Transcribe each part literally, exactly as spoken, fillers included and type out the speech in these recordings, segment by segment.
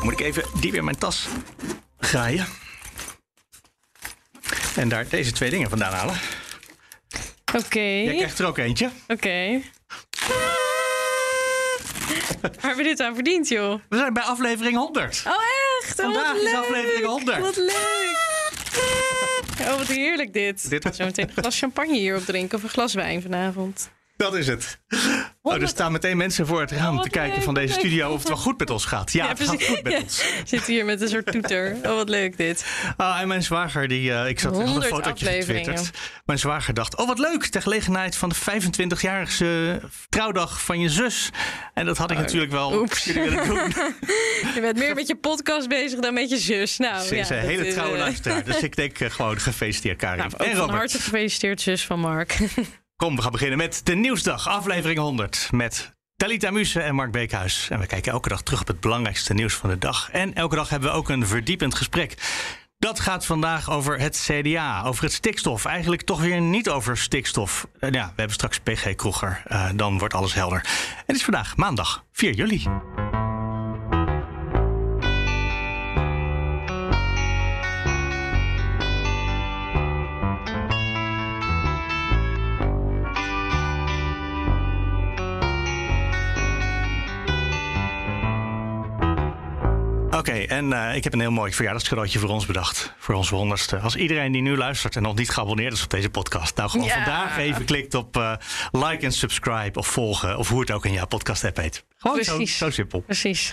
Moet ik even die weer in mijn tas graaien. En daar deze twee dingen vandaan halen. Oké. Okay. Jij krijgt er ook eentje. Oké. Okay. Waar hebben we dit aan verdiend, joh? We zijn bij aflevering honderd. Oh, echt? Oh, Vandaag wat is leuk. aflevering honderd. Wat leuk. Oh, wat heerlijk dit. Dit Zo meteen een glas champagne hierop drinken of een glas wijn vanavond. Dat is het. Oh, er staan meteen mensen voor het raam oh, te kijken leuk, van deze leuk. studio of het wel goed met ons gaat. Ja, ja het gaat goed met ja. ons. Zit hier met een soort toeter. Oh, wat leuk dit. Oh, en mijn zwager, die, uh, ik zat een fotootje getwitterd. Mijn zwager dacht, oh wat leuk, ter gelegenheid van de vijfentwintigjarige trouwdag van je zus. En dat had ik oh, natuurlijk wel oeps. willen doen. Je bent meer met je podcast bezig dan met je zus. Nou, Ze is ja, een hele is, trouwe uh... luisteraar. Dus ik denk uh, gewoon gefeliciteerd, Karin. Nou, en Robert. Van harte gefeliciteerd, zus van Mark. Kom, we gaan beginnen met de Nieuwsdag, aflevering honderd. Met Talita Muse en Mark Beekhuis. En we kijken elke dag terug op het belangrijkste nieuws van de dag. En elke dag hebben we ook een verdiepend gesprek. Dat gaat vandaag over het C D A, over het stikstof. Eigenlijk toch weer niet over stikstof. Uh, ja, we hebben straks P G Kroeger. Uh, dan wordt alles helder. Het is vandaag maandag vier juli. Oké, okay, en uh, ik heb een heel mooi verjaardagscadeautje voor ons bedacht. Voor onze honderdste. Als iedereen die nu luistert en nog niet geabonneerd is op deze podcast, nou gewoon ja. vandaag even klikt op uh, like en subscribe of volgen. Of hoe het ook in jouw podcast app heet. Gewoon zo, zo simpel. Precies.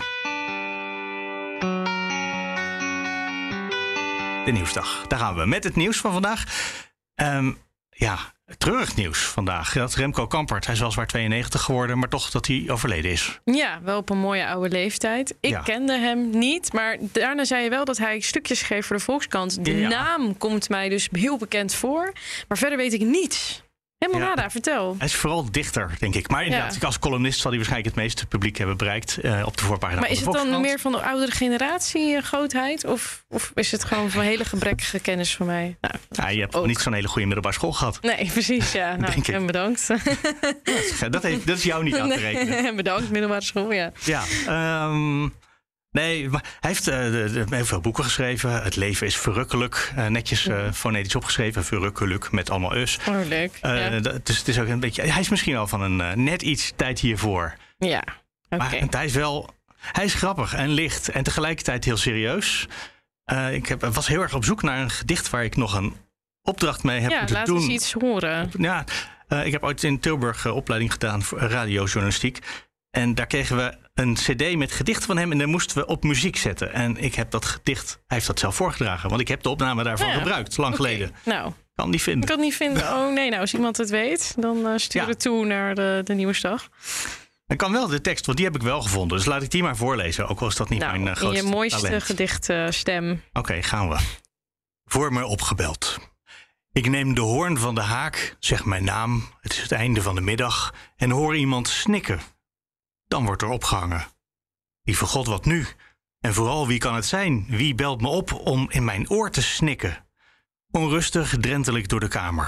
De Nieuwsdag. Daar gaan we met het nieuws van vandaag. Um, ja, treurig nieuws vandaag. Dat Remco Kampert, hij is weliswaar tweeënnegentig geworden, maar toch dat hij overleden is. Ja, wel op een mooie oude leeftijd. Ik ja. kende hem niet, maar daarna zei je wel dat hij stukjes schreef voor de Volkskrant. De ja. naam komt mij dus heel bekend voor, maar verder weet ik niets. Helemaal ja. nada, vertel. Hij is vooral dichter, denk ik. Maar inderdaad, ja. als columnist zal hij waarschijnlijk het meeste publiek hebben bereikt uh, op de voorpagina maar van de Volkskrant. Maar is het dan meer van de oudere generatie uh, grootheid? Of, of is het gewoon van hele gebrekkige kennis van mij? Nou, ja, je hebt ook niet zo'n hele goede middelbare school gehad. Nee, precies, ja. Nou, denk en bedankt. Ja, dat, heeft, dat is jou niet aan te rekenen. Nee, bedankt, middelbare school, ja. Ja, um, nee, maar hij heeft uh, de, de, heel veel boeken geschreven. Het leven is verrukkelijk. Uh, netjes uh, fonetisch opgeschreven. Verrukkelijk, met allemaal us. Oh, leuk. Uh, ja. d- dus het is ook een beetje... Hij is misschien wel van een uh, net iets tijd hiervoor. Ja, oké. Okay. Maar hij is wel... Hij is grappig en licht en tegelijkertijd heel serieus. Uh, ik heb, was heel erg op zoek naar een gedicht waar ik nog een opdracht mee heb ja, moeten laat doen. Ja, laat eens iets horen. Ja, uh, ik heb ooit in Tilburg uh, opleiding gedaan voor radiojournalistiek. En daar kregen we een cd met gedichten van hem en daar moesten we op muziek zetten. En ik heb dat gedicht, hij heeft dat zelf voorgedragen, want ik heb de opname daarvan ja, gebruikt, lang okay. geleden. Nou, kan niet vinden. Ik kan het niet vinden. Oh nee, nou als iemand het weet, dan uh, stuur ja. het toe naar de, de Nieuwsdag. Ik kan wel de tekst, want die heb ik wel gevonden. Dus laat ik die maar voorlezen, ook al is dat niet nou, mijn uh, grootste in je mooiste talent. gedichtstem. Uh, Oké, okay, gaan we. Voor me opgebeld. Ik neem de hoorn van de haak, zeg mijn naam, het is het einde van de middag, en hoor iemand snikken. Dan wordt er opgehangen. Lieve God, wat nu? En vooral, wie kan het zijn? Wie belt me op om in mijn oor te snikken? Onrustig drentel ik door de kamer.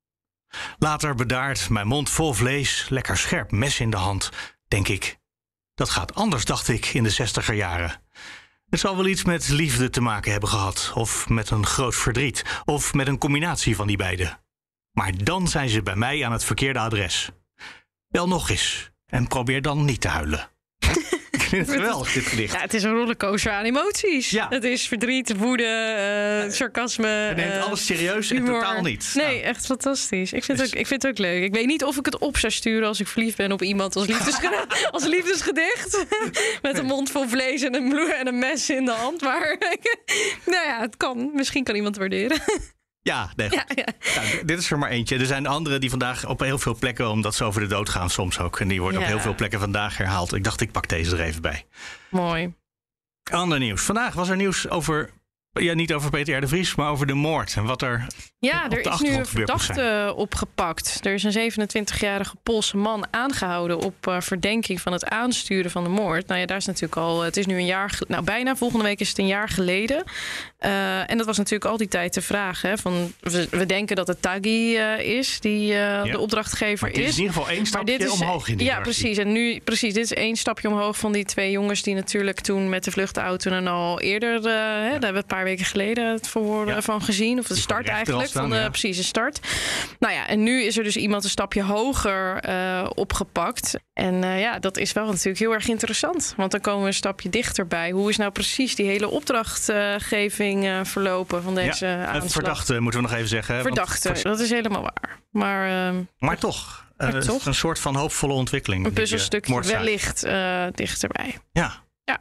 Later bedaard, mijn mond vol vlees, lekker scherp mes in de hand, denk ik. Dat gaat anders, dacht ik, in de zestiger jaren. Het zal wel iets met liefde te maken hebben gehad, of met een groot verdriet, of met een combinatie van die beide. Maar dan zijn ze bij mij aan het verkeerde adres. Bel nog eens. En probeer dan niet te huilen. Ik vind het geweldig, dit gedicht. Ja, het is een rollercoaster aan emoties. Ja. Het is verdriet, woede, uh, sarcasme. Je neemt uh, alles serieus en humor. totaal niet. Nee, nou. echt fantastisch. Ik vind, dus... het ook, ik vind het ook leuk. Ik weet niet of ik het op zou sturen als ik verliefd ben op iemand als, liefdesgedicht. als liefdesgedicht. Met een mond vol vlees en een, bloe- en een mes in de hand. Maar nou ja, het kan. Misschien kan iemand het waarderen. Ja, nee, ja, ja. Nou, dit is er maar eentje. Er zijn anderen die vandaag op heel veel plekken, omdat ze over de dood gaan soms ook. En die worden ja. op heel veel plekken vandaag herhaald. Ik dacht, ik pak deze er even bij. Mooi. Ander nieuws. Vandaag was er nieuws over Ja, niet over Peter R. de Vries, maar over de moord en wat er Ja, op er de is nu een achtergrond gebeurd moet zijn. verdachte opgepakt. Er is een zevenentwintigjarige Poolse man aangehouden op uh, verdenking van het aansturen van de moord. Nou ja, daar is natuurlijk al. Het is nu een jaar. ge- Nou, bijna volgende week is het een jaar geleden. Uh, en dat was natuurlijk al die tijd de vraag. Hè, van, we, we denken dat het Taghi uh, is die uh, de opdrachtgever Maar dit is is. in ieder geval één Maar stapje dit is, omhoog in die Ja, hiërarchie. precies. En nu, precies, dit is één stapje omhoog van die twee jongens die natuurlijk toen met de vluchtauto en al eerder, uh, hè, daar hebben we een paar weken geleden het verhoor Ja. van gezien. Of de Die start van rechter al eigenlijk. staan, van de, ja. Precies, de start. Nou ja, en nu is er dus iemand een stapje hoger uh, opgepakt. En uh, ja, dat is wel natuurlijk heel erg interessant. Want dan komen we een stapje dichterbij. Hoe is nou precies die hele opdrachtgeving uh, verlopen van deze Ja, aanslag? verdachte moeten we nog even zeggen. want- Verdachte, dat is helemaal waar. Maar uh, Maar toch, Maar uh, toch. een soort van hoopvolle ontwikkeling. een die, uh, puzzelstukje moordzaak. wellicht uh, dichterbij. Ja. Ja.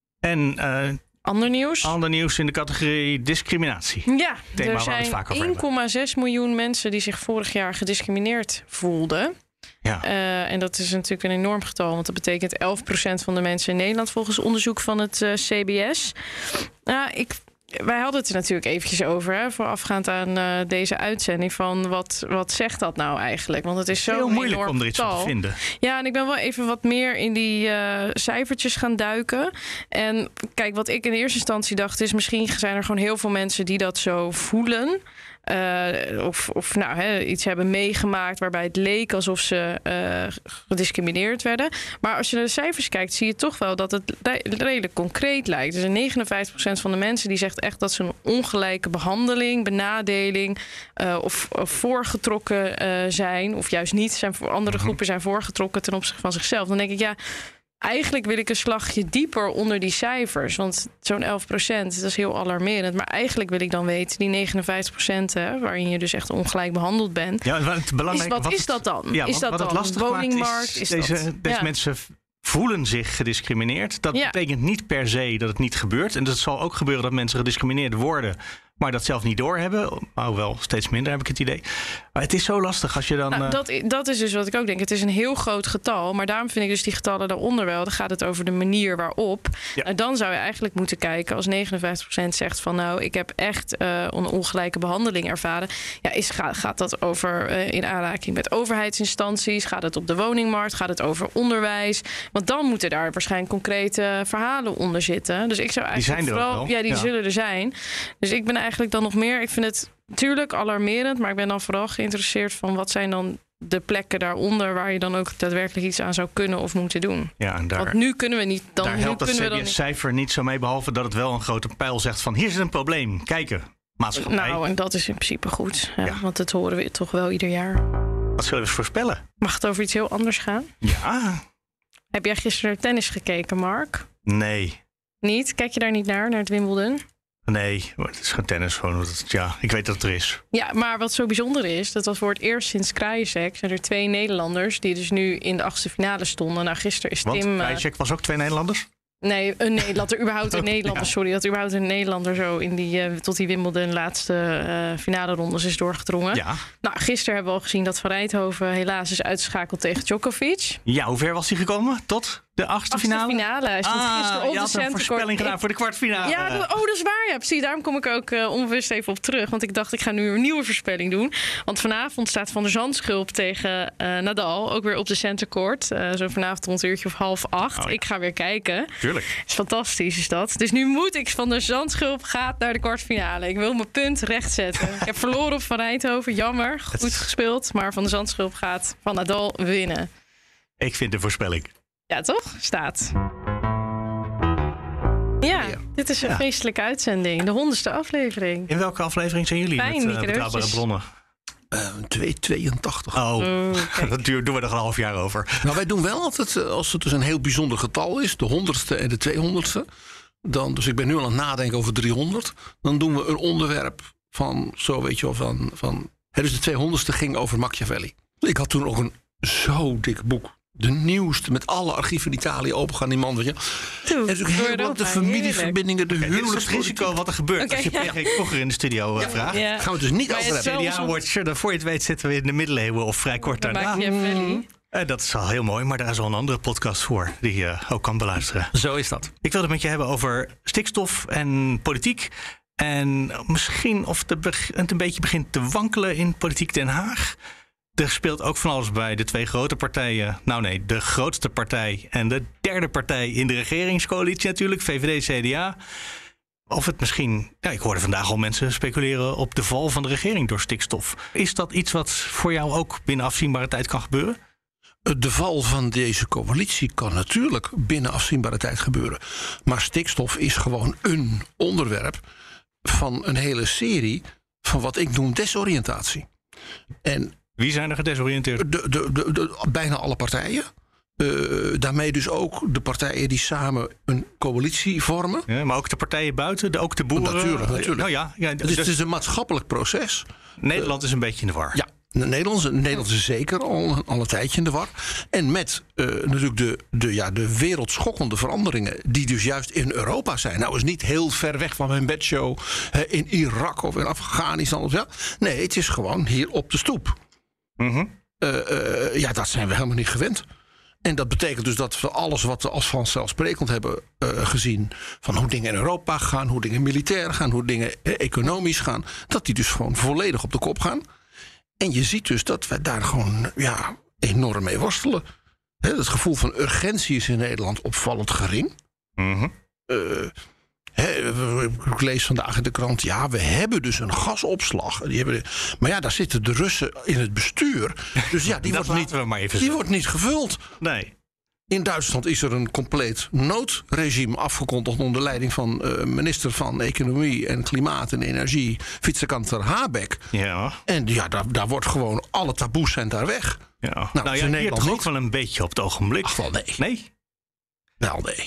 En uh, Ander nieuws? ander nieuws in de categorie discriminatie. Ja, Thema waar er we het zijn vaak over één komma zes miljoen mensen die zich vorig jaar gediscrimineerd voelden. Ja. Uh, en dat is natuurlijk een enorm getal, want dat betekent elf procent van de mensen in Nederland volgens onderzoek van het uh, C B S. Nou, ik, wij hadden het er natuurlijk eventjes over, hè, voorafgaand aan uh, deze uitzending, van wat, wat zegt dat nou eigenlijk? Want het is zo Heel moeilijk enorm om er iets getal. van te vinden. Ja, en ik ben wel even wat meer in die uh, cijfertjes gaan duiken. En kijk, wat ik in eerste instantie dacht is, misschien zijn er gewoon heel veel mensen die dat zo voelen. Uh, of of nou, hè, iets hebben meegemaakt waarbij het leek alsof ze uh, gediscrimineerd werden. Maar als je naar de cijfers kijkt, zie je toch wel dat het redelijk concreet lijkt. Dus negenenvijftig procent van de mensen die zegt echt dat ze een ongelijke behandeling, benadeling uh, of, of voorgetrokken uh, zijn. Of juist niet, zijn voor andere Mm-hmm. groepen zijn voorgetrokken ten opzichte van zichzelf. Dan denk ik, ja, eigenlijk wil ik een slagje dieper onder die cijfers. Want zo'n elf procent, dat is heel alarmerend. Maar eigenlijk wil ik dan weten, die negenenvijftig procent... Hè, waarin je dus echt ongelijk behandeld bent. Ja, het belangrijk, Is, wat, is dat dan? Ja, is wat, dat wat het dan lastig maakt woningmarkt? is, Is deze, dat, deze ja. mensen voelen zich gediscrimineerd. Dat Ja. betekent niet per se dat het niet gebeurt. En het zal ook gebeuren dat mensen gediscrimineerd worden, maar dat zelf niet doorhebben. Nou, wel steeds minder heb ik het idee. Maar het is zo lastig als je dan... Nou, uh, dat, dat is dus wat ik ook denk. Het is een heel groot getal. Maar daarom vind ik dus die getallen daaronder wel. Dan gaat het over de manier waarop. Ja. En dan zou je eigenlijk moeten kijken, als negenenvijftig procent zegt van, nou, ik heb echt uh, een ongelijke behandeling ervaren. Ja, is, gaat, gaat dat over uh, in aanraking met overheidsinstanties? Gaat het op de woningmarkt? Gaat het over onderwijs? Want dan moeten daar waarschijnlijk concrete verhalen onder zitten. Dus ik zou Die eigenlijk zijn er ook vooral... wel. Ja, die Ja. zullen er zijn. Dus ik ben eigenlijk dan nog meer... Ik vind het natuurlijk alarmerend, maar ik ben dan vooral geïnteresseerd van wat zijn dan de plekken daaronder waar je dan ook daadwerkelijk iets aan zou kunnen of moeten doen. ja, en daar, Want nu kunnen we niet. Dan, daar nu helpt dat kunnen we dan C B niet. S-cijfer niet zo mee, behalve dat het wel een grote pijl zegt van hier zit een probleem. Kijken, maatschappij. Nou, en dat is in principe goed. Ja, Ja. Want dat horen we toch wel ieder jaar. Wat zullen we voorspellen? Mag het over iets heel anders gaan? Ja, Heb jij gisteren naar tennis gekeken, Mark? nee. Niet? Kijk je daar niet naar, naar het Wimbledon? Nee, maar het is gewoon tennis. Gewoon, dat het- ja, ik weet dat het er is. Ja, maar wat zo bijzonder is, dat was voor het eerst sinds Krajicek zijn er twee Nederlanders die dus nu in de achtste finale stonden. Nou, gisteren is Want Tim... eh, Krajicek was ook twee Nederlanders? Nee, een Nederlander, überhaupt een Oh, Nederlander, ja. sorry, dat überhaupt een Nederlander zo in die, uh, tot die Wimbledon laatste uh, finale rondes is doorgedrongen. Ja. Nou, gisteren hebben we al gezien dat Van Rijthoven helaas is uitgeschakeld tegen Djokovic. Ja, hoe ver was hij gekomen? Tot de achtste, Achtste finale? finale. Hij stond Ah, gisteren op je de had een centercourt. voorspelling gedaan Ik- voor de kwartfinale. Ja, dat- oh, dat is waar. Ja, precies. Daarom kom ik ook uh, onbewust even op terug. Want ik dacht, ik ga nu een nieuwe voorspelling doen. Want vanavond staat Van der Zandschulp tegen uh, Nadal. Ook weer op de centercourt. Uh, zo vanavond rond een uurtje of half acht. Oh, ja. Ik ga weer kijken. Tuurlijk. Is fantastisch, is dat. Dus nu moet ik Van der Zandschulp gaat naar de kwartfinale. Ik wil mijn punt rechtzetten. Ik heb verloren op Van Rijthoven. Jammer. Goed gespeeld. Maar Van der Zandschulp gaat van Nadal winnen. Ik vind de voorspelling. Ja, toch? Staat. Ja, dit is een Ja. feestelijke uitzending. De honderdste aflevering. In welke aflevering zijn jullie Fijn, met die uh, betrouwbare cadeautjes. bronnen? Uh, twee tweeëntachtig. Oh, Oh, kijk. dat duurt, doen we er een half jaar over. Nou, wij doen wel altijd, uh, als het dus een heel bijzonder getal is, de honderdste en de tweehonderdste. Dan, dus ik ben nu al aan het nadenken over driehonderd. Dan doen we een onderwerp van, zo weet je wel, van... van hè, dus de tweehonderdste ging over Machiavelli. Ik had toen ook een zo dik boek. De nieuwste, met alle archieven in Italië opengaan, die man. Weet je. Toe, En natuurlijk door heel Europa, wat de familieverbindingen, de Dit is het huwelijkspolitiek. risico wat er gebeurt Oké, als je ja. P G Kocher in de studio uh, vraagt. Ja. Gaan we het dus niet Maar over het is hebben. wel- C D A-woordje, dan voor je het weet zitten we in de middeleeuwen of vrij kort Dan daarna. maak je Machiavelli. Uh, dat is al heel mooi, maar daar is al een andere podcast voor die je ook kan beluisteren. Zo is dat. Ik wilde het met je hebben over stikstof en politiek. En misschien of het een beetje begint te wankelen in politiek Den Haag. Er speelt ook van alles bij de twee grote partijen. Nou nee, de grootste partij en de derde partij in de regeringscoalitie natuurlijk. V V D, C D A. Of het misschien, ja, ik hoorde vandaag al mensen speculeren op de val van de regering door stikstof. Is dat iets wat voor jou ook binnen afzienbare tijd kan gebeuren? De val van deze coalitie kan natuurlijk binnen afzienbare tijd gebeuren. Maar stikstof is gewoon een onderwerp van een hele serie van wat ik noem desoriëntatie. En wie zijn er gedesoriënteerd? De, de, de, de, bijna alle partijen. Uh, daarmee dus ook de partijen die samen een coalitie vormen. Ja, maar ook de partijen buiten, de, ook de boeren. Natuurlijk, natuurlijk. Nou ja, ja, dus, dus het is een maatschappelijk proces. Nederland is een beetje in de war. Ja. Nederland, Nederland is zeker al, al een tijdje in de war. En met uh, natuurlijk de, de, ja, de wereldschokkende veranderingen die dus juist in Europa zijn. Nou is niet heel ver weg van mijn bedshow uh, in Irak of in Afghanistan. Of ja. Nee, het is gewoon hier op de stoep. Mm-hmm. Uh, uh, ja, dat zijn we helemaal niet gewend. En dat betekent dus dat we alles wat we als vanzelfsprekend hebben uh, gezien, van hoe dingen in Europa gaan, hoe dingen militair gaan, hoe dingen uh, economisch gaan, dat die dus gewoon volledig op de kop gaan. En je ziet dus dat we daar gewoon ja, enorm mee worstelen. He, het gevoel van urgentie is in Nederland opvallend gering. Mm-hmm. Uh, he, ik lees vandaag in de krant, ja, we hebben dus een gasopslag. Die hebben, maar ja, daar zitten de Russen in het bestuur. Dus ja, die, wordt niet, we maar even die wordt niet gevuld. Nee. In Duitsland is er een compleet noodregime afgekondigd onder leiding van uh, minister van Economie en Klimaat en Energie, vicekanter Habeck. Ja. En ja, daar, daar wordt gewoon, alle taboes zijn daar weg. Ja. Nou, nou ja, hier toch ook niet. wel een beetje op het ogenblik. Ach wel, nee. Nee? Wel, nee.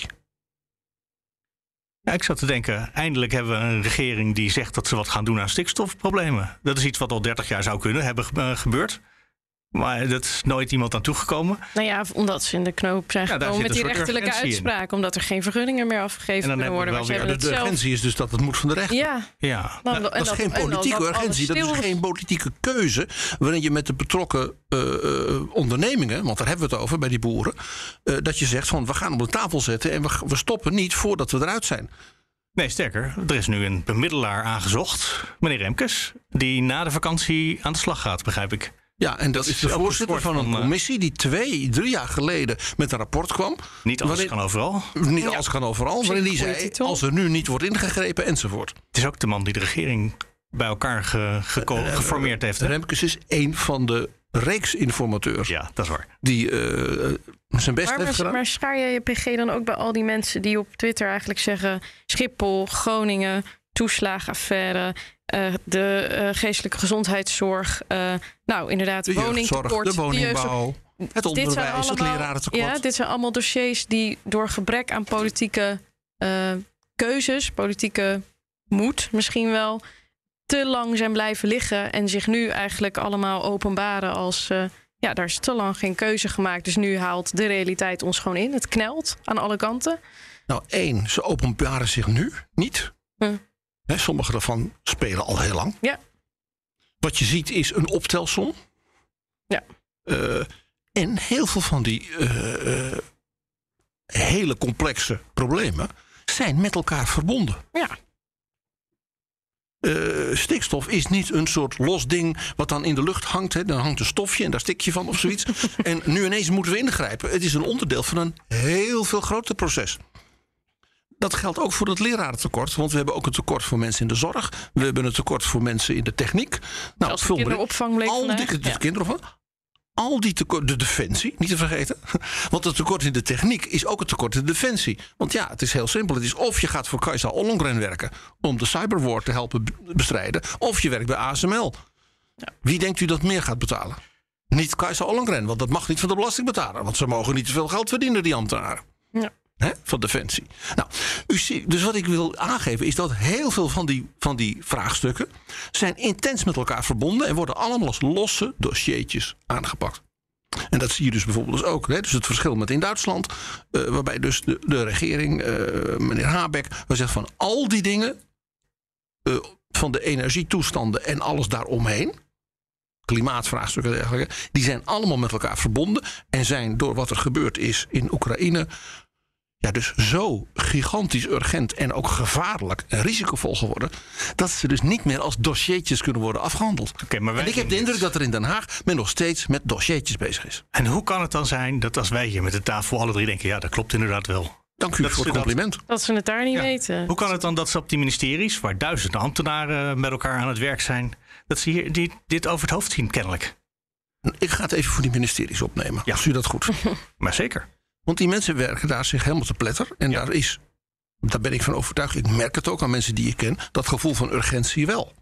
Ja, ik zat te denken, eindelijk hebben we een regering die zegt dat ze wat gaan doen aan stikstofproblemen. Dat is iets wat al dertig jaar zou kunnen hebben uh, gebeurd. Maar dat is nooit iemand aan toegekomen. Nou ja, omdat ze in de knoop zijn Ja, gekomen met die rechterlijke uitspraak. Omdat er geen vergunningen meer afgegeven kunnen worden. Maar ja, de, de urgentie is dus dat het moet van de rechter. Ja. ja. Nou, dat, dat is geen politieke urgentie. Dat is geen politieke keuze. Waarin je met de betrokken uh, uh, ondernemingen, want daar hebben we het over bij die boeren. Uh, dat je zegt van we gaan op de tafel zetten en we, we stoppen niet voordat we eruit zijn. Nee, sterker, er is nu een bemiddelaar aangezocht, meneer Remkes, die na de vakantie aan de slag gaat, begrijp ik. Ja, en dat, dat is de voorzitter van een commissie die twee, drie jaar geleden met een rapport kwam. Niet alles kan overal. Niet alles kan overal, waarin die zei, als er nu niet wordt ingegrepen enzovoort. Het is ook de man die de regering bij elkaar ge, geko- uh, geformeerd heeft. Hè? Remkes is een van de reeks informateurs. Ja, dat is waar. Die uh, zijn best maar, heeft gedaan. Maar schaar je je P G dan ook bij al die mensen die op Twitter eigenlijk zeggen Schiphol, Groningen, toeslagenaffaire, uh, de uh, geestelijke gezondheidszorg, uh, nou inderdaad, de woningtekort, de woningbouw, de het onderwijs, allemaal, het lerarentekort. Ja, dit zijn allemaal dossiers die door gebrek aan politieke uh, keuzes, politieke moed misschien wel, te lang zijn blijven liggen en zich nu eigenlijk allemaal openbaren als uh, ja, daar is te lang geen keuze gemaakt. Dus nu haalt de realiteit ons gewoon in. Het knelt aan alle kanten. Nou, één, ze openbaren zich nu niet. Hm. He, sommige daarvan spelen al heel lang. Ja. Wat je ziet is een optelsom. Ja. Uh, en heel veel van die uh, uh, hele complexe problemen zijn met elkaar verbonden. Ja. Uh, stikstof is niet een soort los ding wat dan in de lucht hangt. Hè. Dan hangt een stofje en daar stik je van of zoiets. En nu ineens moeten we ingrijpen. Het is een onderdeel van een heel veel groter proces. Dat geldt ook voor het lerarentekort. Want we hebben ook een tekort voor mensen in de zorg. We hebben een tekort voor mensen in de techniek. Nou, de kinderopvang bleek al die, de ja. kinderopvang. Al die tekort, de defensie, niet te vergeten. Want het tekort in de techniek is ook het tekort in de defensie. Want ja, het is heel simpel. Het is of je gaat voor Kajsa Ollongren werken om de cyberwar te helpen bestrijden, of je werkt bij A S M L. Ja. Wie denkt u dat meer gaat betalen? Niet Kajsa Ollongren, want dat mag niet van de belastingbetaler. Want ze mogen niet te veel geld verdienen, die ambtenaren. Ja. He, van defensie. Nou, u ziet, dus wat ik wil aangeven is dat heel veel van die, van die vraagstukken zijn intens met elkaar verbonden en worden allemaal als losse dossiertjes aangepakt. En dat zie je dus bijvoorbeeld dus ook. Hè? Dus het verschil met in Duitsland, uh, waarbij dus de, de regering, uh, meneer Habeck, zegt van al die dingen, uh, van de energietoestanden en alles daaromheen, klimaatvraagstukken en dergelijke, die zijn allemaal met elkaar verbonden en zijn door wat er gebeurd is in Oekraïne, ja, dus zo gigantisch urgent en ook gevaarlijk en risicovol geworden, dat ze dus niet meer als dossiertjes kunnen worden afgehandeld. Okay, maar wij en ik heb de indruk dat er in Den Haag men nog steeds met dossiertjes bezig is. En hoe kan het dan zijn dat als wij hier met de tafel alle drie denken, ja, dat klopt inderdaad wel. Dank u dat voor het compliment. Dat, dat ze het daar niet Ja. weten. Hoe kan het dan dat ze op die ministeries, waar duizenden ambtenaren met elkaar aan het werk zijn, dat ze hier die, dit over het hoofd zien, kennelijk? Ik ga het even voor die ministeries opnemen, Ja. als u dat goed vindt. Maar zeker. Want die mensen werken daar zich helemaal te pletter. En Ja. daar is, daar ben ik van overtuigd, ik merk het ook aan mensen die ik ken, dat gevoel van urgentie wel.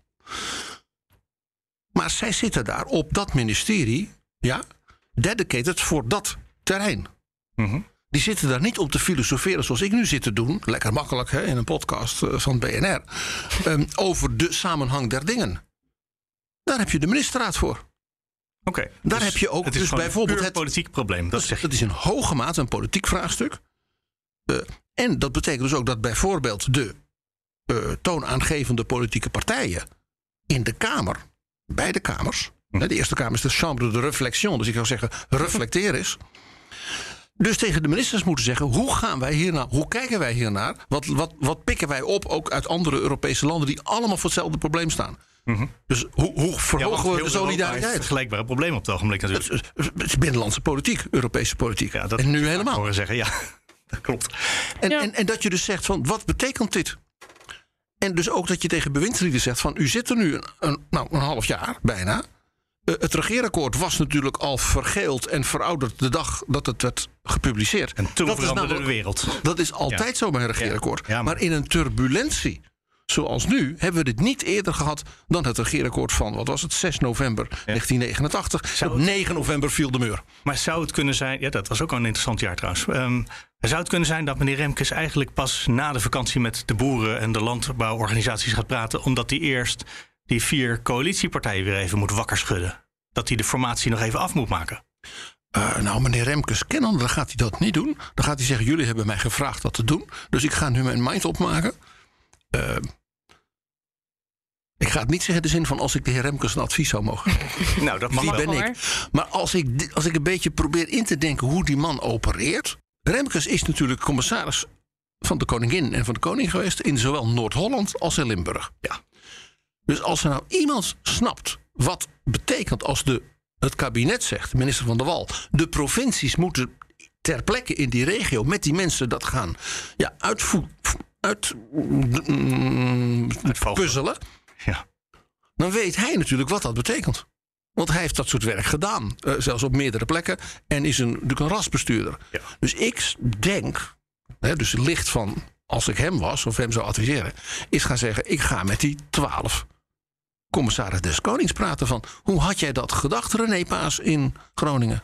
Maar zij zitten daar op dat ministerie, ja, dedicated voor dat terrein. Mm-hmm. Die zitten daar niet om te filosoferen zoals ik nu zit te doen. Lekker makkelijk hè, in een podcast uh, van B N R. Um, over de samenhang der dingen. Daar heb je de ministerraad voor. Oké. Okay, Daar dus heb je ook het is dus gewoon bijvoorbeeld een het politiek probleem. Dat, Dat, zeg je. dat is in hoge mate een politiek vraagstuk. Uh, en dat betekent dus ook dat bijvoorbeeld de uh, toonaangevende politieke partijen in de Kamer, beide kamers, Hm. hè, de Eerste Kamer is de chambre de réflexion, dus ik zou zeggen reflecteer eens. Dus tegen de ministers moeten zeggen, hoe gaan wij hiernaar, hoe kijken wij hiernaar? Wat, wat, wat pikken wij op, ook uit andere Europese landen die allemaal voor hetzelfde probleem staan? Mm-hmm. Dus hoe, hoe verhogen ja, we de solidariteit? Het vergelijkbare probleem op het ogenblik natuurlijk. Het, het, het is binnenlandse politiek, Europese politiek. Ja, dat en nu heb ik helemaal. horen zeggen, ja, dat klopt. En, Ja. en, en dat je dus zegt van, wat betekent dit? En dus ook dat je tegen bewindslieden zegt van, u zit er nu een, een, nou, een half jaar bijna. Uh, het regeerakkoord was natuurlijk al vergeeld en verouderd de dag dat het werd gepubliceerd. En toen dat is veranderde namelijk- de wereld. Dat is altijd Ja. zo bij een regeerakkoord. Ja, ja, maar- maar in een turbulentie zoals nu hebben we dit niet eerder gehad dan het regeerakkoord van, wat was het, zes november negentien negenentachtig. Zou Op het- negen november viel de muur. Maar zou het kunnen zijn, ja, dat was ook al een interessant jaar trouwens. Um, zou het kunnen zijn dat meneer Remkes eigenlijk pas na de vakantie met de boeren en de landbouworganisaties gaat praten, omdat hij eerst die vier coalitiepartijen weer even moet wakker schudden? Dat hij de formatie nog even af moet maken? Uh, nou, meneer Remkes kennen, dan gaat hij dat niet doen. Dan gaat hij zeggen, jullie hebben mij gevraagd dat te doen. Dus ik ga nu mijn mind opmaken. Uh, ik ga het niet zeggen in de zin van als ik de heer Remkes een advies zou mogen geven. Nou, dat mag Wie wel. ben hoor. ik? Maar als ik, als ik een beetje probeer in te denken hoe die man opereert. Remkes is natuurlijk commissaris van de koningin en van de koning geweest in zowel Noord-Holland als in Limburg. Ja. Dus als er nou iemand snapt wat betekent als de, het kabinet zegt, de minister van de Wal, de provincies moeten ter plekke in die regio met die mensen dat gaan ja, uitvoeren. Uit, mm, puzzelen, Ja. dan weet hij natuurlijk wat dat betekent. Want hij heeft dat soort werk gedaan, uh, zelfs op meerdere plekken, en is een, natuurlijk een rasbestuurder. Ja. Dus ik denk, hè, dus licht van als ik hem was of hem zou adviseren, is gaan zeggen, ik ga met die twaalf commissaris des Konings praten van, hoe had jij dat gedacht, René Paas in Groningen?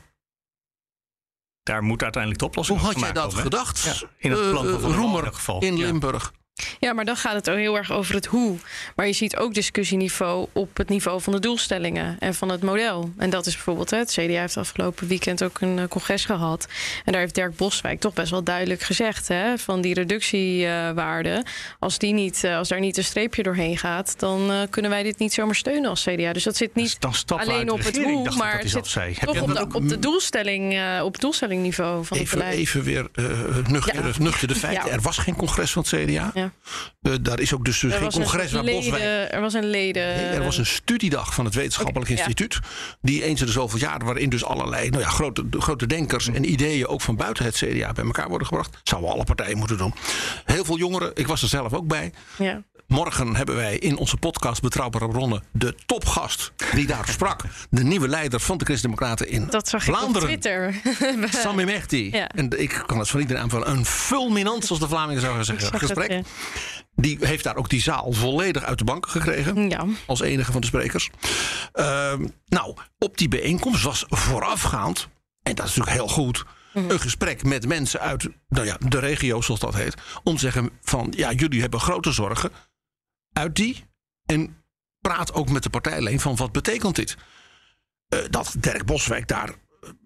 Daar moet uiteindelijk de oplossing Hoe voor had jij dat gemaakt komen, gedacht? hè? Ja, in het plan van Uh, Van der Wal in Roemer elk geval. in Ja. Limburg. Ja, maar dan gaat het ook heel erg over het hoe. Maar je ziet ook discussieniveau op het niveau van de doelstellingen en van het model. En dat is bijvoorbeeld, hè, het C D A heeft afgelopen weekend ook een uh, congres gehad. En daar heeft Dirk Boswijk toch best wel duidelijk gezegd, hè, van die reductiewaarden. Uh, als, die niet, uh, als daar niet een streepje doorheen gaat, dan uh, kunnen wij dit niet zomaar steunen als C D A. Dus dat zit niet Dan stappen we alleen uit de op het regering, hoe, dacht ik maar dat hij het zelf zit zei. Heb toch je op dat de, ook- op de doelstelling, uh, op het doelstellingniveau van het Even, beleid. even weer uh, nuchter, Ja. nuchter de feiten. Ja. Er was geen congres van het C D A. Ja. Uh, daar is ook dus, dus Er geen was een congres waar leden- Boswijk... Er was een leden... Nee, er was een studiedag van het Wetenschappelijk Oké, ja. Instituut. Die eens in de zoveel jaar, waarin dus allerlei nou ja, grote, grote denkers en ideeën ook van buiten het C D A bij elkaar worden gebracht. Zouden alle partijen moeten doen. Heel veel jongeren, ik was er zelf ook bij. Ja. Morgen hebben wij in onze podcast Betrouwbare Bronnen de topgast die daar sprak. De nieuwe leider van de Christen-Democraten in Dat zag Vlaanderen. ik op Twitter. Sami Mehdi. Ja. En ik kan het van iedereen aanvullen. Een fulminant, zoals de Vlamingen zouden Ik zeggen, zag gesprek. het, Die heeft daar ook die zaal volledig uit de banken gekregen. ja. Als enige van de sprekers. Uh, nou, op die bijeenkomst was voorafgaand, en dat is natuurlijk heel goed, mm. een gesprek met mensen uit nou ja, de regio, zoals dat heet. Om te zeggen van, ja, jullie hebben grote zorgen. Uit die. En praat ook met de partijlijn van, wat betekent dit? Uh, dat Dirk Boswijk daar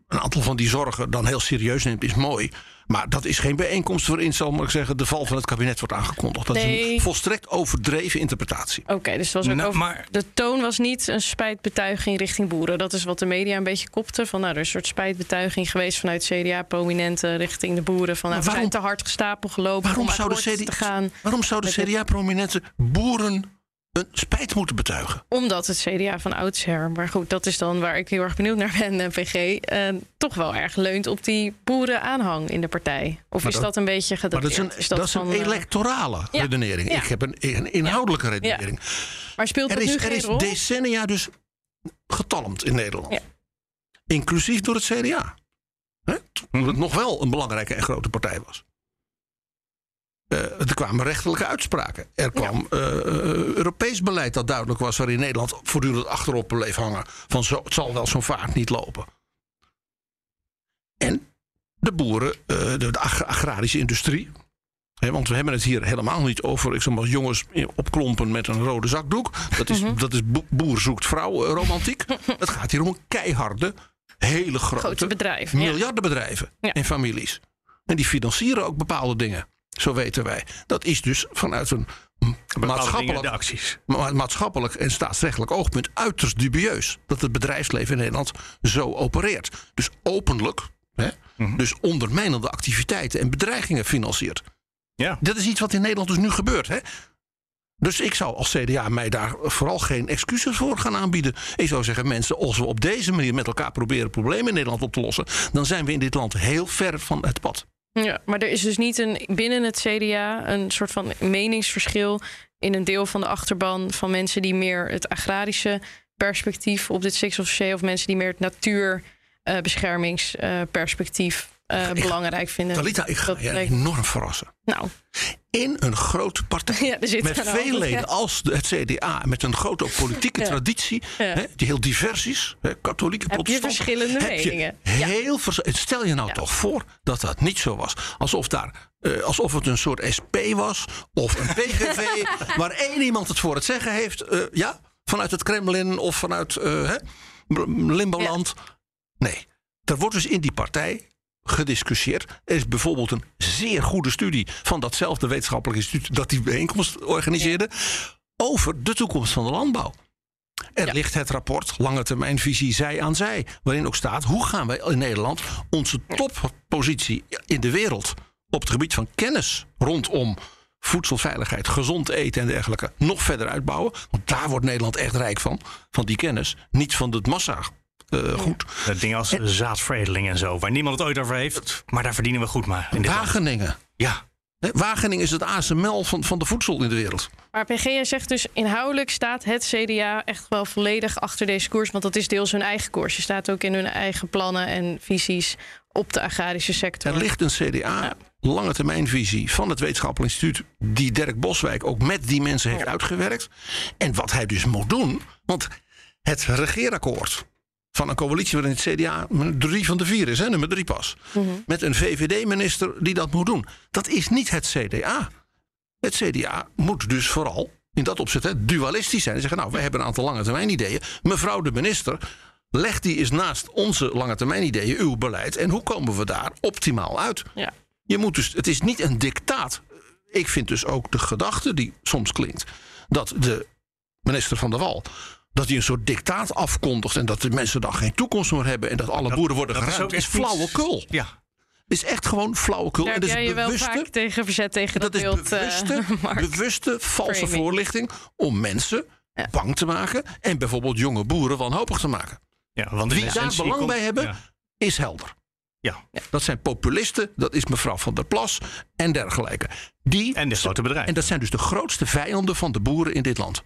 een aantal van die zorgen dan heel serieus neemt, is mooi. Maar dat is geen bijeenkomst waarin, zal maar ik zeggen, de val van het kabinet wordt aangekondigd. Dat nee. is een volstrekt overdreven interpretatie. Oké, okay, dus het was ook nou, over, maar... de toon was niet een spijtbetuiging richting boeren. Dat is wat de media een beetje kopte. Van, nou, er is een soort spijtbetuiging geweest vanuit C D A-prominenten richting de boeren. Van, nou, we zijn te hard gestapel gelopen waarom om zou de akkoord C D A, te gaan. Waarom zouden C D A-prominenten boeren een spijt moeten betuigen? Omdat het C D A van oudsher, maar goed, dat is dan waar ik heel erg benieuwd naar ben, P G, eh, toch wel erg leunt op die boerenaanhang in de partij. Of maar is dat, dat een beetje gedateerd? Maar dat is een, is dat dat is een van, electorale uh, ja, redenering. ja. Ik heb een, een inhoudelijke ja. redenering. Ja. Maar speelt er dat is, nu er geen is rol? decennia dus getalmd in Nederland. Ja. Inclusief door het C D A. Hè? Toen het nog wel een belangrijke en grote partij was. Uh, er kwamen rechterlijke uitspraken. Er kwam ja. uh, Europees beleid dat duidelijk was, waarin Nederland voortdurend achterop bleef hangen. Van zo, het zal wel zo'n vaart niet lopen. En de boeren, uh, de, de agrarische industrie. He, want we hebben het hier helemaal niet over, ik zeg maar, jongens op klompen met een rode zakdoek. Dat is, mm-hmm. dat is boer zoekt vrouw uh, romantiek. Het gaat hier om een keiharde, hele grote, grote bedrijven, miljardenbedrijven ja. en families. En die financieren ook bepaalde dingen. Zo weten wij. Dat is dus vanuit een maatschappelijk, de acties. ma- maatschappelijk en staatsrechtelijk oogpunt uiterst dubieus. Dat het bedrijfsleven in Nederland zo opereert. Dus openlijk, hè, mm-hmm. dus ondermijnende activiteiten en bedreigingen financiert. Ja. Dat is iets wat in Nederland dus nu gebeurt. Hè? Dus ik zou als C D A mij daar vooral geen excuses voor gaan aanbieden. Ik zou zeggen, mensen, als we op deze manier met elkaar proberen problemen in Nederland op te lossen, dan zijn we in dit land heel ver van het pad. Ja, maar er is dus niet een, binnen het C D A een soort van meningsverschil in een deel van de achterban van mensen die meer het agrarische perspectief op dit stikstofdossier of mensen die meer het natuurbeschermingsperspectief uh, uh, belangrijk vinden. Talita, ik ga je enorm verrassen. Nou. In een grote partij ja, met veel leden ja. als het C D A, met een grote politieke ja. traditie, ja. Hè, die heel divers is, hè, katholieke, heb protestanten. Je verschillende heb meningen. Je heel ja. vers- Stel je nou ja. toch voor dat dat niet zo was. Alsof, daar, uh, alsof het een soort S P was of een P V V, waar één iemand het voor het zeggen heeft, uh, ja, vanuit het Kremlin of vanuit uh, hè, Limboland. Ja. Nee, er wordt dus in die partij gediscussieerd. Er is bijvoorbeeld een zeer goede studie van datzelfde wetenschappelijk instituut dat die bijeenkomst organiseerde, ja. over de toekomst van de landbouw. Er ja. ligt het rapport Lange Termijnvisie Zij aan Zij, waarin ook staat hoe gaan wij in Nederland onze toppositie in de wereld op het gebied van kennis rondom voedselveiligheid, gezond eten en dergelijke nog verder uitbouwen. Want daar wordt Nederland echt rijk van, van die kennis, niet van het massa. Uh, goed. Dat ding als en, zaadveredeling en zo, waar niemand het ooit over heeft, maar daar verdienen we goed maar. In dit Wageningen. Land. Ja. He, Wageningen is het A S M L van, van de voedsel in de wereld. Maar P G, jij zegt dus inhoudelijk staat het C D A echt wel volledig achter deze koers, want dat is deels hun eigen koers. Je staat ook in hun eigen plannen en visies op de agrarische sector. Er ligt een C D A, ja. lange termijnvisie van het wetenschappelijk instituut, die Dirk Boswijk ook met die mensen heeft ja. uitgewerkt. En wat hij dus moet doen, want het regeerakkoord van een coalitie waarin het C D A drie van de vier is, hè, nummer drie pas. Mm-hmm. Met een V V D-minister die dat moet doen. Dat is niet het C D A. Het C D A moet dus vooral in dat opzet hè, dualistisch zijn. En zeggen, nou, wij hebben een aantal lange termijn ideeën. Mevrouw de minister, leg die eens naast onze lange termijn ideeën, uw beleid. En hoe komen we daar optimaal uit? Ja. Je moet dus, het is niet een dictaat. Ik vind dus ook de gedachte die soms klinkt, dat de minister van der Wal, dat hij een soort dictaat afkondigt en dat de mensen dan geen toekomst meer hebben en dat alle dat, boeren worden dat geruimd, is, is flauwekul. Ja. Is echt gewoon flauwekul. Daar en dat heb is jij je bewuste, wel vaak tegen verzet tegen dat, dat beeld. is bewuste, uh, bewuste valse framing. voorlichting om mensen ja. bang te maken en bijvoorbeeld jonge boeren wanhopig te maken. Ja, want wie daar belang komt, bij hebben, ja. is helder. Ja. Dat zijn populisten, dat is mevrouw Van der Plas en dergelijke. Die, en de grote bedrijven. En dat zijn dus de grootste vijanden van de boeren in dit land.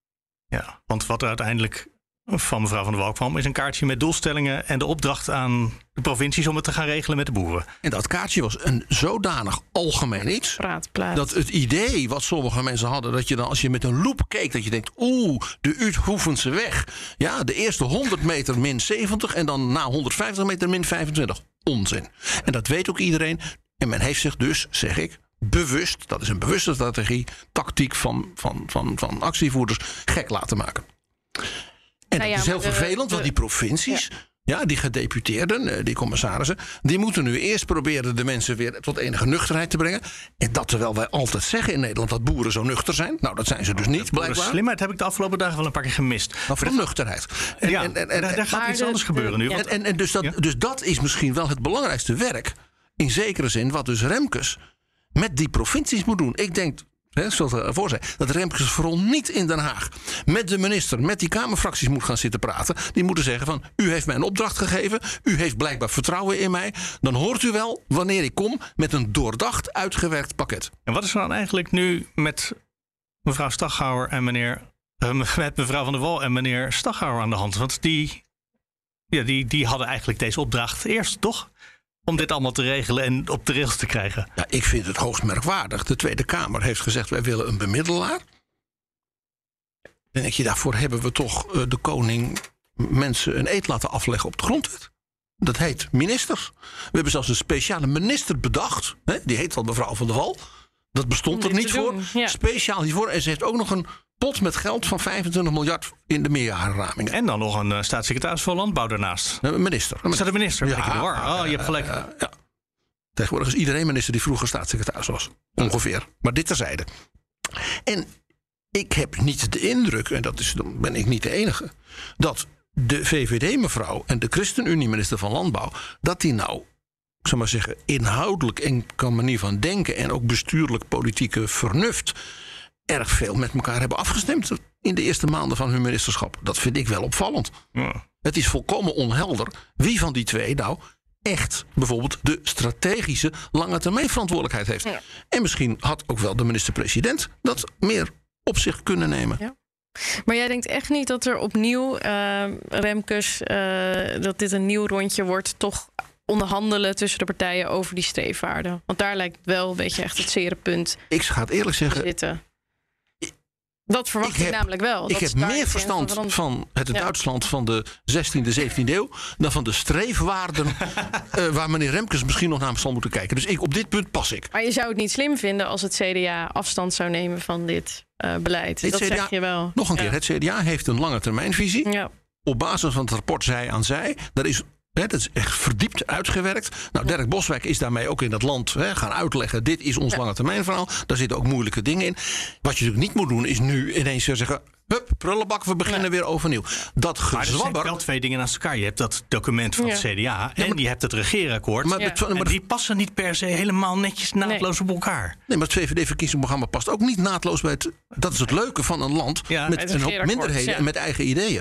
Ja, want wat er uiteindelijk van mevrouw Van der Wal kwam, is een kaartje met doelstellingen en de opdracht aan de provincies om het te gaan regelen met de boeren. En dat kaartje was een zodanig algemeen iets, Praatplaat. dat het idee wat sommige mensen hadden, dat je dan als je met een loep keek, dat je denkt, oeh, de Uithoevense weg. Ja, de eerste honderd meter min zeventig en dan na honderdvijftig meter min vijfentwintig. Onzin. En dat weet ook iedereen. En men heeft zich dus, zeg ik, bewust, dat is een bewuste strategie, tactiek van, van, van, van actievoerders, gek laten maken. En nou dat ja, is heel de, vervelend, de, want die provincies, ja. Ja, die gedeputeerden, die commissarissen, die moeten nu eerst proberen de mensen weer tot enige nuchterheid te brengen. En dat terwijl wij altijd zeggen in Nederland dat boeren zo nuchter zijn. Nou, dat zijn ze dus niet, blijkbaar. Slimheid heb ik de afgelopen dagen wel een paar keer gemist. Maar van nuchterheid. En, ja, en, en, en, daar, daar gaat iets de, anders gebeuren nu. En, en, en dus, dat, ja? dus dat is misschien wel het belangrijkste werk, in zekere zin, wat dus Remkes met die provincies moet doen. Ik denk, hè, zoals we ervoor zei, dat Remkes vooral niet in Den Haag met de minister, met die Kamerfracties moet gaan zitten praten. Die moeten zeggen van, u heeft mij een opdracht gegeven, u heeft blijkbaar vertrouwen in mij. Dan hoort u wel wanneer ik kom met een doordacht uitgewerkt pakket. En wat is er dan eigenlijk nu met mevrouw Staghouwer en meneer, uh, met mevrouw Van der Wal en meneer Staghouwer aan de hand? Want die, ja, die, die hadden eigenlijk deze opdracht eerst, toch? Om dit allemaal te regelen en op de rails te krijgen. Ja, ik vind het hoogst merkwaardig. De Tweede Kamer heeft gezegd, wij willen een bemiddelaar. En denk je, daarvoor hebben we toch uh, de koning mensen een eed laten afleggen op de grondwet. Dat heet ministers. We hebben zelfs een speciale minister bedacht. Hè? Die heet al mevrouw Van der Wal. Dat bestond er niet voor. Ja. Speciaal hiervoor. En ze heeft ook nog een pot met geld van vijfentwintig miljard in de meerjarenramingen. En dan nog een uh, staatssecretaris van Landbouw daarnaast. Een minister. Is dat een minister? Ja, ben ik in de war? Oh, je hebt gelijk. Ja, ja, ja. Tegenwoordig is iedereen minister die vroeger staatssecretaris was. Ongeveer. Maar dit terzijde. En ik heb niet de indruk, en dat is, dan ben ik niet de enige, dat de V V D-mevrouw en de ChristenUnie-minister van Landbouw, dat die nou, ik zal maar zeggen, inhoudelijk en qua manier van denken en ook bestuurlijk politieke vernuft erg veel met elkaar hebben afgestemd in de eerste maanden van hun ministerschap. Dat vind ik wel opvallend. Ja. Het is volkomen onhelder wie van die twee nou echt bijvoorbeeld de strategische lange termijn verantwoordelijkheid heeft. Ja. En misschien had ook wel de minister-president dat meer op zich kunnen nemen. Ja. Maar jij denkt echt niet dat er opnieuw, uh, Remkes, uh, dat dit een nieuw rondje wordt, toch onderhandelen tussen de partijen over die streefwaarden? Want daar lijkt wel een beetje echt het zere punt. Ik ga het eerlijk zeggen. Zitten. Dat verwacht ik, ik heb, namelijk wel. Ik dat heb meer verstand van, van het ja. Duitsland van de zestiende, zeventiende eeuw dan van de streefwaarden uh, waar meneer Remkes misschien nog naar zal moeten kijken. Dus ik, op dit punt pas ik. Maar je zou het niet slim vinden als het C D A afstand zou nemen van dit uh, beleid. Het dat C D A, zeg je wel. Nog een ja. keer, het C D A heeft een lange termijnvisie. Ja. Op basis van het rapport zij aan zij. Daar is He, dat is echt verdiept uitgewerkt. Nou, Dirk Boswijk is daarmee ook in dat land he, gaan uitleggen. Dit is ons ja. lange termijn verhaal. Daar zitten ook moeilijke dingen in. Wat je natuurlijk niet moet doen is nu ineens zeggen, hup, prullenbak, we beginnen ja. weer overnieuw. Dat gezwabber. Maar er zijn wel twee dingen naast elkaar. Je hebt dat document van ja. het C D A ja, en maar, je hebt het regeerakkoord. Maar, ja. maar, maar, die passen niet per se helemaal netjes naadloos nee. op elkaar. Nee, maar het V V D-verkiezingsprogramma past ook niet naadloos bij het. Dat is het leuke van een land ja. met een hoop minderheden ja. en met eigen ideeën.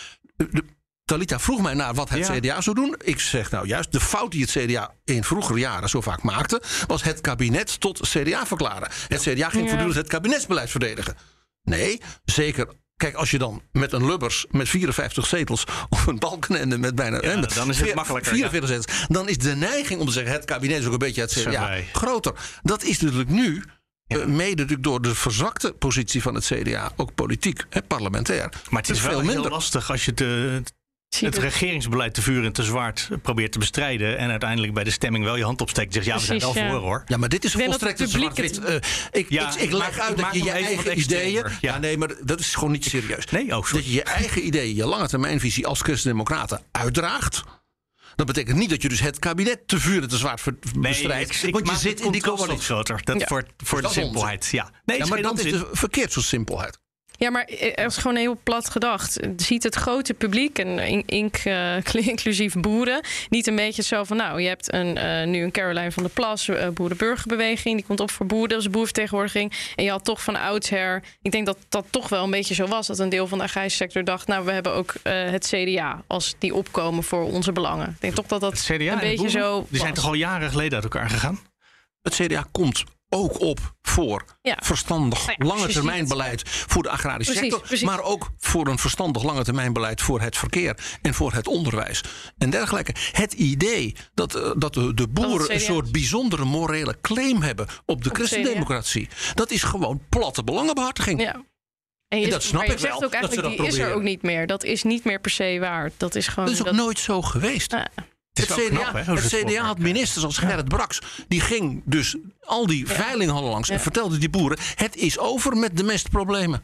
De, Talita vroeg mij naar wat het ja. C D A zou doen. Ik zeg nou juist, de fout die het C D A in vroegere jaren zo vaak maakte, was het kabinet tot C D A verklaren. Het C D A ging ja. voortdurend het kabinetsbeleid verdedigen. Nee, zeker. Kijk, als je dan met een Lubbers met vierenvijftig zetels of een Balkenende met bijna ja, met dan is het makkelijker. vierenveertig ja. zetels, dan is de neiging om te zeggen het kabinet is ook een beetje het C D A groter. Dat is natuurlijk nu. Ja. Uh, mede natuurlijk door de verzwakte positie van het C D A, ook politiek, hè, parlementair. Maar het is, is wel veel minder heel lastig als je de, het regeringsbeleid te vuur en te zwaard probeert te bestrijden en uiteindelijk bij de stemming wel je hand opsteekt en zegt ja, we Precies, zijn wel ja. voor hoor. Ja, maar dit is volstrekt het zwart-wit. Uh, ik, ja, ik, ik leg uit dat je je eigen ideeën. Ja. ja, nee, maar dat is gewoon niet serieus. Nee, oh, dat je je eigen ideeën, je lange termijnvisie als christendemocraten uitdraagt. Dat betekent niet dat je dus het kabinet te vuur en te zwaard bestrijdt. Nee, ik, ik want je zit in die coalitie. Groter. Dat ja. Voor, voor dat de simpelheid. Ja, nee, ja maar dat is dus verkeerd zo'n simpelheid. Ja, maar er is gewoon heel plat gedacht. Ziet het grote publiek, en in, uh, inclusief boeren, niet een beetje zo van, nou, je hebt een, uh, nu een Caroline van der Plas, uh, boerenburgerbeweging, die komt op voor boeren, dat is boerenvertegenwoordiging. En je had toch van oudsher, ik denk dat dat toch wel een beetje zo was, dat een deel van de agrarische sector dacht, nou, we hebben ook uh, het C D A als die opkomen voor onze belangen. Ik denk toch dat dat het C D A een beetje boeren, zo Die was. zijn toch al jaren geleden uit elkaar gegaan? Het C D A komt ook op voor ja. verstandig nou ja, lange termijn beleid voor de agrarische precies, sector. Precies. Maar ook voor een verstandig lange termijn beleid voor het verkeer en voor het onderwijs en dergelijke. Het idee dat, uh, dat de, de boeren dat een soort bijzondere morele claim hebben op de op christendemocratie, dat is gewoon platte belangenbehartiging. Ja. En, je, en dat snap maar je ik wel. Zegt ook eigenlijk, dat die is er ook niet meer. Dat is niet meer per se waar. Dat is gewoon. Dat is ook dat... nooit zo geweest. Ah. Het, het, C D A, knap, het C D A had ministers als Gerrit Braks. Die ging dus al die ja. veilingen langs ja. en vertelde die boeren, het is over met de mestproblemen.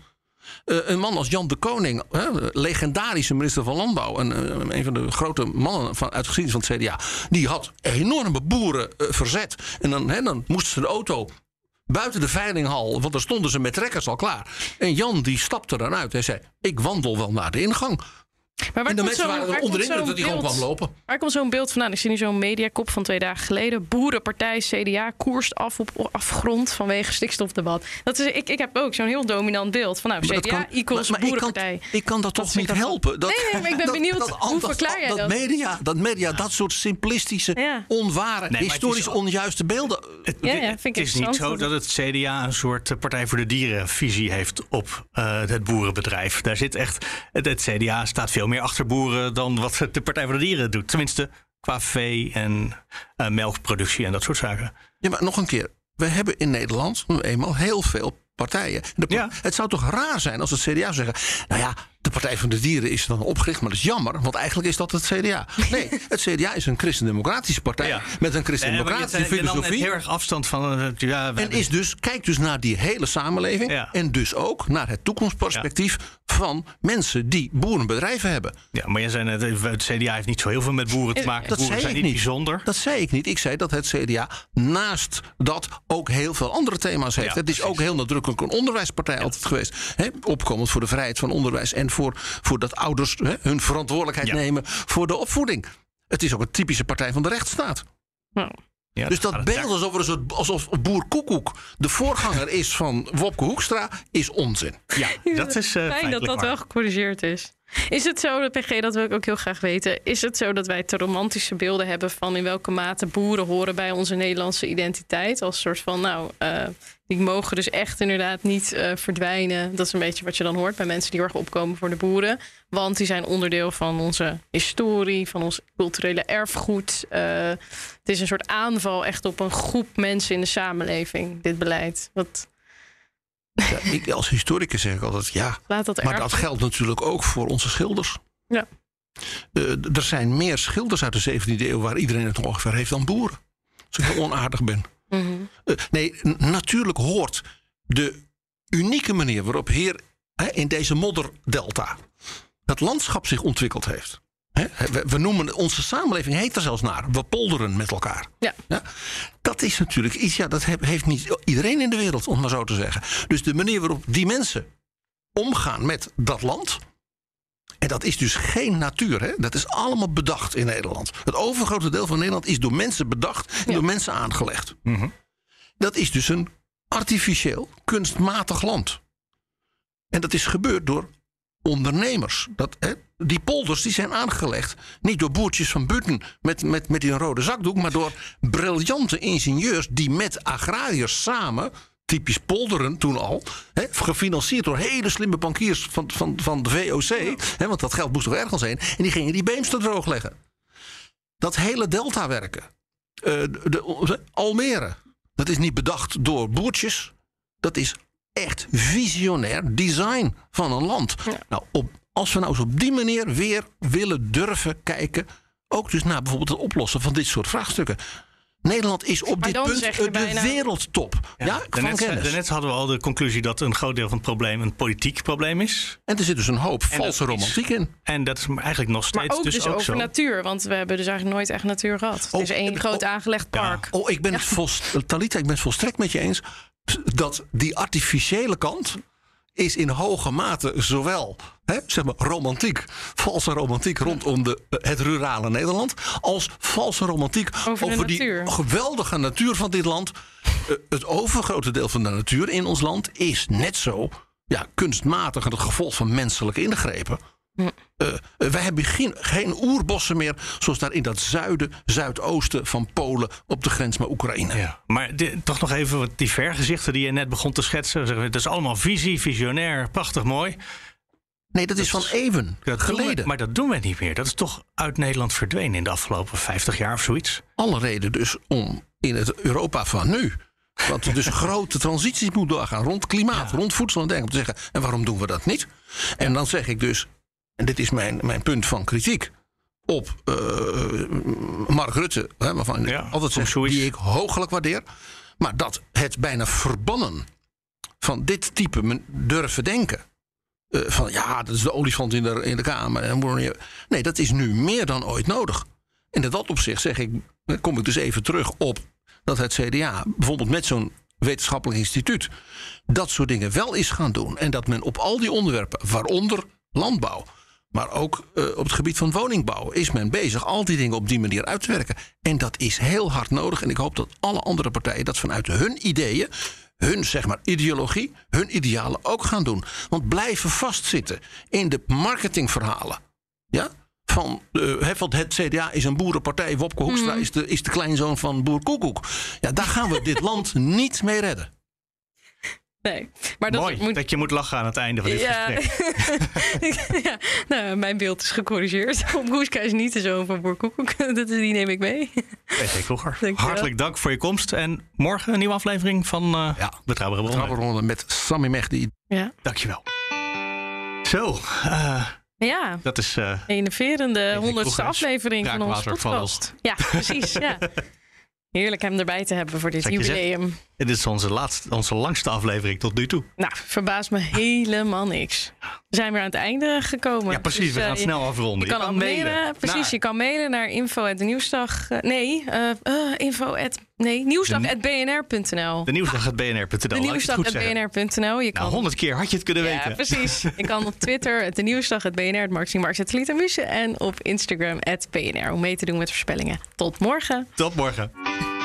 Uh, een man als Jan de Koning, hè, legendarische minister van Landbouw... en uh, een van de grote mannen van, uit de geschiedenis van het C D A... die had enorme boeren uh, verzet. En dan, hè, dan moesten ze de auto buiten de veilinghal... want daar stonden ze met trekkers al klaar. En Jan die stapte dan uit. Hij zei, ik wandel wel naar de ingang. Maar waar en de komt mensen waren er onder de indruk dat hij gewoon beeld- kwam lopen. Waar komt zo'n beeld vandaan? Ik zie nu zo'n mediakop van twee dagen geleden. Boerenpartij C D A koerst af op afgrond vanwege stikstofdebat. Dat is, ik, ik heb ook zo'n heel dominant beeld van nou, Maar C dat D A kan- equals maar- maar ik kan- boerenpartij. Ik kan dat, Dat toch vind niet ik dat- helpen. Dat, Nee, nee, maar ik ben benieuwd, hoe verklaar jij dat? Media, dat media dat soort simplistische, Ja. onware, maar het is historisch al- onjuiste beelden... Het, Ja, ja, vind ik het is niet interessant. zo dat het C D A een soort eh, Partij voor de Dieren visie heeft op uh, het boerenbedrijf. Daar zit echt, het, het C D A staat veel meer achter boeren dan wat de Partij voor de Dieren doet. Tenminste, qua vee en uh, melkproductie en dat soort zaken. Ja, maar nog een keer. We hebben in Nederland nu eenmaal heel veel partijen. De, Ja. Het zou toch raar zijn als het C D A zou zeggen... nou ja, de Partij van de Dieren is dan opgericht, maar dat is jammer... want eigenlijk is dat het C D A. Nee, het C D A is een christendemocratische partij... Ja. met een christendemocratische Nee, maar je- je nam net filosofie... heel erg afstand van... Uh, ja, we En is dus, kijk dus naar die hele samenleving... Ja. en dus ook naar het toekomstperspectief... van mensen die boerenbedrijven hebben. Ja, maar jij zei net, het C D A heeft niet zo heel veel met boeren te maken. Dat boeren zei zijn ik niet niet. bijzonder. Dat zei ik niet. Ik zei dat het C D A naast dat ook heel veel andere thema's heeft. Ja, het is precies. ook heel nadrukkelijk een onderwijspartij altijd geweest. He, opkomend voor de vrijheid van onderwijs... en voor, voor dat ouders he, hun verantwoordelijkheid Ja. nemen voor de opvoeding. Het is ook een typische partij van de rechtsstaat. Nou, Ja, Dus gaat dat het beeld daar- alsof, er een soort, alsof Boer Koekoek de voorganger is van Wopke Hoekstra... is onzin. Ja, dat is uh, fijn dat feitelijk dat waar. wel gecorrigeerd is. Is het zo, dat P G, dat wil ik ook heel graag weten... is het zo dat wij te romantische beelden hebben... van in welke mate boeren horen bij onze Nederlandse identiteit? Als soort van, nou, uh, die mogen dus echt inderdaad niet uh, verdwijnen. Dat is een beetje wat je dan hoort bij mensen die heel erg opkomen voor de boeren. Want die zijn onderdeel van onze historie, van ons culturele erfgoed. Uh, het is een soort aanval echt op een groep mensen in de samenleving, dit beleid. Wat... Ja, ik, als historicus zeg ik altijd ja... Laat dat Maar erg- dat geldt natuurlijk ook voor onze schilders. Ja. Uh, er zijn meer schilders uit de zeventiende eeuw... waar iedereen het ongeveer heeft dan boeren. Als ik heel onaardig ben. Mm-hmm. Uh, nee, n- natuurlijk hoort de unieke manier... waarop hier hè, in deze modderdelta... het landschap zich ontwikkeld heeft. Hè, we, we noemen onze samenleving heet er zelfs naar. We polderen met elkaar. Ja. Ja, dat is natuurlijk iets, ja, dat he- heeft niet iedereen in de wereld, om het maar zo te zeggen. Dus de manier waarop die mensen omgaan met dat land... en dat is dus geen natuur, hè? Dat is allemaal bedacht in Nederland. Het overgrote deel van Nederland is door mensen bedacht... en Ja. door mensen aangelegd. Mhm. Dat is dus een artificieel, kunstmatig land. En dat is gebeurd door ondernemers. Dat, hè, die polders die zijn aangelegd niet door boertjes van Butten met, met, met een rode zakdoek... maar door briljante ingenieurs die met agrariërs samen... typisch polderen toen al... Hè, gefinancierd door hele slimme bankiers van, van, van de V O C... Hè, want dat geld moest toch ergens heen... en die gingen die Beemster droogleggen. Dat hele delta werken. Uh, de, de, Almere. Dat is niet bedacht door boertjes. Dat is echt visionair design van een land. Ja. Nou, op, als we nou eens op die manier weer willen durven kijken... ook dus naar bijvoorbeeld het oplossen van dit soort vraagstukken... Nederland is op Maar dit dan punt zeg je de bijna- wereldtop. Ja, Ja, van daarnet, kennis. daarnet hadden we al de conclusie dat een groot deel van het probleem een politiek probleem is. En er zit dus een hoop En valse dat is- romantiek in. En dat is eigenlijk nog Maar steeds ook dus, dus ook over zo. natuur, want we hebben dus eigenlijk nooit echt natuur gehad. Oh, het is één oh, groot aangelegd ja. park. Oh, ik ben het volst, Talita, ik ben het volstrekt met je eens... dat die artificiële kant is in hoge mate zowel hè, zeg maar romantiek, valse romantiek rondom de, het rurale Nederland... als valse romantiek Over de die natuur. geweldige natuur van dit land. Uh, het overgrote deel van de natuur in ons land is net zo ja, kunstmatig... en het gevolg van menselijke ingrepen. Hm. Uh, wij hebben geen, geen oerbossen meer zoals daar in dat zuiden, zuidoosten van Polen... op de grens met Oekraïne. Ja, maar di- toch nog even wat die vergezichten die je net begon te schetsen. Zeggen we, Het is allemaal visie, visionair, prachtig mooi. Nee, dat is van eeuwen Dat doen we- geleden. maar dat doen we niet meer. Dat is toch uit Nederland verdwenen in de afgelopen vijftig jaar of zoiets. Alle reden dus om in het Europa van nu... want er dus grote transities moet doorgaan rond klimaat, rond voedsel en dergelijke... om te zeggen, en waarom doen we dat niet? En dan zeg ik dus, en dit is mijn, mijn punt van kritiek... op uh, Mark Rutte, hè, waarvan ik Ja, altijd zeg, zoiets. die ik hooglijk waardeer... maar dat het bijna verbannen van dit type men- durven denken... Uh, van ja, dat is de olifant in de, in de kamer. Nee, dat is nu meer dan ooit nodig. En in dat opzicht zeg ik, kom ik dus even terug op dat het C D A bijvoorbeeld met zo'n wetenschappelijk instituut dat soort dingen wel is gaan doen. En dat men op al die onderwerpen, waaronder landbouw, maar ook uh, op het gebied van woningbouw, is men bezig al die dingen op die manier uit te werken. En dat is heel hard nodig. En ik hoop dat alle andere partijen dat vanuit hun ideeën, hun zeg maar ideologie, hun idealen ook gaan doen. Want blijven vastzitten in de marketingverhalen. Ja? Van, uh, want het C D A is een boerenpartij. Wopke Hoekstra mm. is, de, is de kleinzoon van boer Koekoek. Ja, daar gaan we dit land niet mee redden. Nee, maar dat Mooi, moet... dat je moet lachen aan het einde van dit ja. gesprek. ja, nou, mijn beeld is gecorrigeerd. Wopke Hoekstra is niet de zoon van boer Koekoek. Dat, die neem ik mee. P T Kloeger, hartelijk dank voor je komst. En morgen een nieuwe aflevering van uh, ja, Betrouwbare Bronnen. Betrouwbare Bronnen met Sami Mehdi. Ja. Dankjewel. Zo, uh, ja, dat is uh, enerverende honderdste aflevering van onze podcast. Ja, precies. Ja. Heerlijk hem erbij te hebben voor dit jubileum. Zeggen, dit is onze, laatste, onze langste aflevering tot nu toe. Nou, verbaast me helemaal niks. We zijn weer aan het einde gekomen. Ja, precies. Dus, we gaan uh, snel afronden. Je kan, je kan mailen. mailen. Precies, naar... je kan mailen naar info at de nieuwsdag. Uh, nee, uh, uh, info at, nee, nieuwsdag at b n r punt n l. De nieuwsdag at b n r punt n l. De nieuwsdag at b n r punt n l. Je kan... Nou, honderd keer had je het kunnen ja, weten. Precies. Je kan op Twitter de nieuwsdag at b n r, het marketing, markt, satelliet en muze. En op Instagram at b n r om mee te doen met voorspellingen. Tot morgen. Tot morgen.